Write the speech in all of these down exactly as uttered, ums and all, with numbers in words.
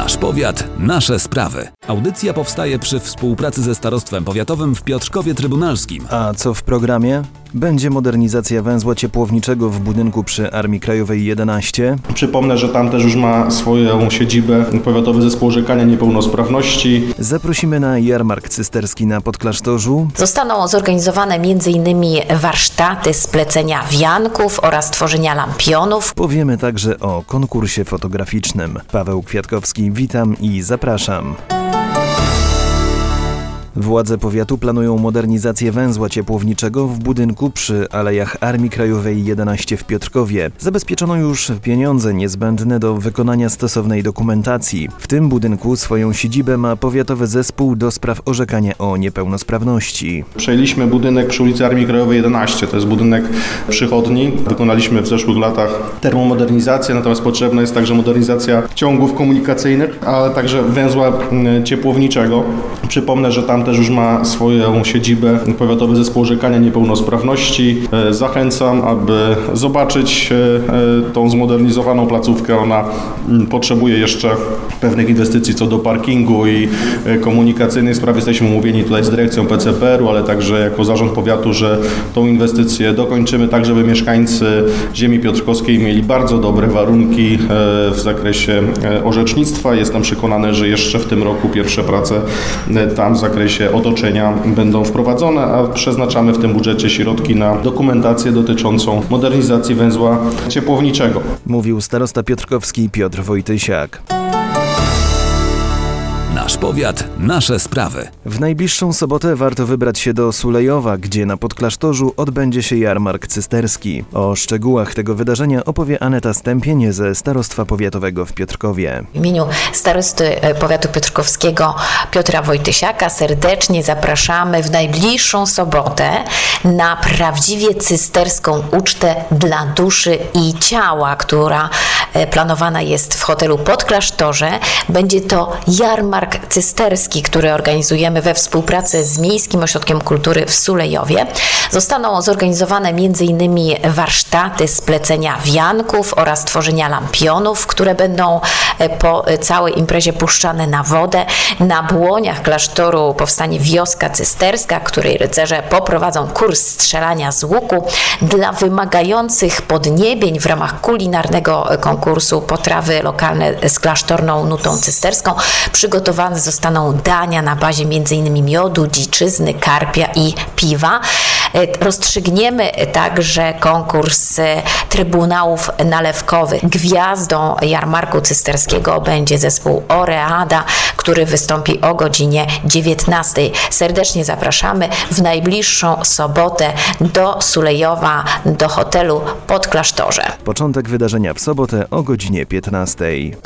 Nasz powiat, nasze sprawy. Audycja powstaje przy współpracy ze Starostwem Powiatowym w Piotrkowie Trybunalskim. A co w programie? Będzie modernizacja węzła ciepłowniczego w budynku przy Armii Krajowej jedenaście. Przypomnę, że tam też już ma swoją siedzibę Powiatowy Zespół Orzekania Niepełnosprawności. Zaprosimy na jarmark cysterski na Podklasztorzu. Zostaną zorganizowane m.in. warsztaty z plecenia wianków oraz tworzenia lampionów. Powiemy także o konkursie fotograficznym. Paweł Kwiatkowski, witam i zapraszam. Władze powiatu planują modernizację węzła ciepłowniczego w budynku przy Alejach Armii Krajowej jedenaście w Piotrkowie. Zabezpieczono już pieniądze niezbędne do wykonania stosownej dokumentacji. W tym budynku swoją siedzibę ma Powiatowy Zespół do spraw orzekania o niepełnosprawności. Przejęliśmy budynek przy ulicy Armii Krajowej jedenaście, to jest budynek przychodni. Wykonaliśmy w zeszłych latach termomodernizację, natomiast potrzebna jest także modernizacja ciągów komunikacyjnych, ale także węzła ciepłowniczego. Przypomnę, że tam też już ma swoją siedzibę Powiatowy Zespół Orzekania Niepełnosprawności. Zachęcam, aby zobaczyć tą zmodernizowaną placówkę. Ona potrzebuje jeszcze pewnych inwestycji co do parkingu i komunikacyjnej sprawy. Jesteśmy umówieni tutaj z dyrekcją P C P R u, ale także jako zarząd powiatu, że tą inwestycję dokończymy, tak żeby mieszkańcy ziemi piotrkowskiej mieli bardzo dobre warunki w zakresie orzecznictwa. Jestem przekonany, że jeszcze w tym roku pierwsze prace tam w zakresie otoczenia będą wprowadzone, a przeznaczamy w tym budżecie środki na dokumentację dotyczącą modernizacji węzła ciepłowniczego. Mówił starosta piotrkowski Piotr Wojtysiak. Nasz powiat, nasze sprawy. W najbliższą sobotę warto wybrać się do Sulejowa, gdzie na Podklasztorzu odbędzie się jarmark cysterski. O szczegółach tego wydarzenia opowie Aneta Stępień ze Starostwa Powiatowego w Piotrkowie. W imieniu starosty powiatu piotrkowskiego Piotra Wojtysiaka serdecznie zapraszamy w najbliższą sobotę na prawdziwie cysterską ucztę dla duszy i ciała, która planowana jest w hotelu Podklasztorze. Będzie to jarmark cysterski, który organizujemy we współpracy z Miejskim Ośrodkiem Kultury w Sulejowie. Zostaną zorganizowane m.in. warsztaty z plecenia wianków oraz tworzenia lampionów, które będą po całej imprezie puszczane na wodę. Na błoniach klasztoru powstanie wioska cysterska, której rycerze poprowadzą kurs strzelania z łuku. Dla wymagających podniebień w ramach kulinarnego konkursu potrawy lokalne z klasztorną nutą cysterską przygotowane zostaną dania na bazie m.in. miodu, dziczyzny, karpia i piwa. Rozstrzygniemy także konkurs trybunałów nalewkowych. Gwiazdą jarmarku cysterskiego będzie zespół Oreada, który wystąpi o godzinie dziewiętnastej. Serdecznie zapraszamy w najbliższą sobotę do Sulejowa, do hotelu Podklasztorze. Początek wydarzenia w sobotę o godzinie piętnastej.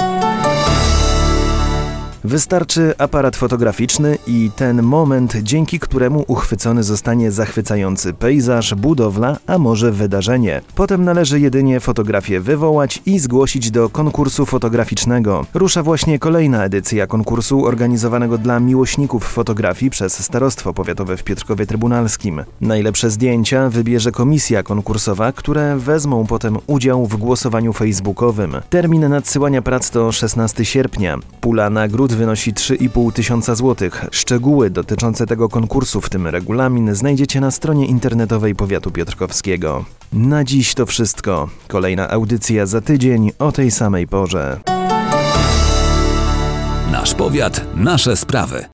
Wystarczy aparat fotograficzny i ten moment, dzięki któremu uchwycony zostanie zachwycający pejzaż, budowla, a może wydarzenie. Potem należy jedynie fotografię wywołać i zgłosić do konkursu fotograficznego. Rusza właśnie kolejna edycja konkursu organizowanego dla miłośników fotografii przez Starostwo Powiatowe w Piotrkowie Trybunalskim. Najlepsze zdjęcia wybierze komisja konkursowa, które wezmą potem udział w głosowaniu facebookowym. Termin nadsyłania prac to szesnastego sierpnia. Pula nagród wynosi trzy i pół tysiąca złotych. Szczegóły dotyczące tego konkursu, w tym regulamin, znajdziecie na stronie internetowej Powiatu Piotrkowskiego. Na dziś to wszystko. Kolejna audycja za tydzień o tej samej porze. Nasz powiat, nasze sprawy.